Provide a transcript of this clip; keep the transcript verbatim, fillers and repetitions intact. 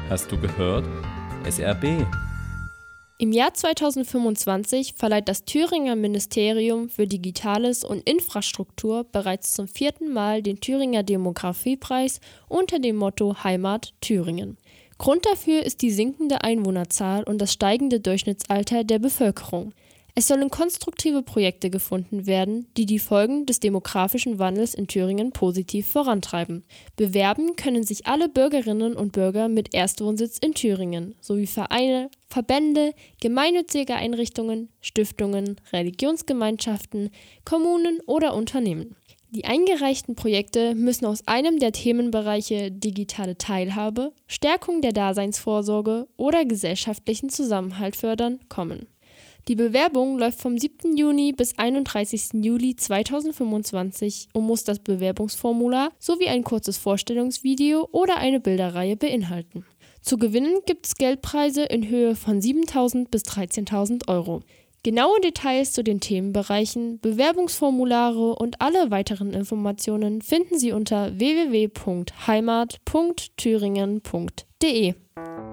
Hast du gehört? S R B. Im Jahr zweitausendfünfundzwanzig verleiht das Thüringer Ministerium für Digitales und Infrastruktur bereits zum vierten Mal den Thüringer Demografiepreis unter dem Motto Heimat Thüringen. Grund dafür ist die sinkende Einwohnerzahl und das steigende Durchschnittsalter der Bevölkerung. Es sollen konstruktive Projekte gefunden werden, die die Folgen des demografischen Wandels in Thüringen positiv vorantreiben. Bewerben können sich alle Bürgerinnen und Bürger mit Erstwohnsitz in Thüringen sowie Vereine, Verbände, gemeinnützige Einrichtungen, Stiftungen, Religionsgemeinschaften, Kommunen oder Unternehmen. Die eingereichten Projekte müssen aus einem der Themenbereiche digitale Teilhabe, Stärkung der Daseinsvorsorge oder gesellschaftlichen Zusammenhalt fördern kommen. Die Bewerbung läuft vom siebten Juni bis einunddreißigsten Juli zweitausendfünfundzwanzig und muss das Bewerbungsformular sowie ein kurzes Vorstellungsvideo oder eine Bilderreihe beinhalten. Zu gewinnen gibt es Geldpreise in Höhe von siebentausend bis dreizehntausend Euro. Genaue Details zu den Themenbereichen, Bewerbungsformulare und alle weiteren Informationen finden Sie unter w w w punkt heimat punkt thüringen punkt d e.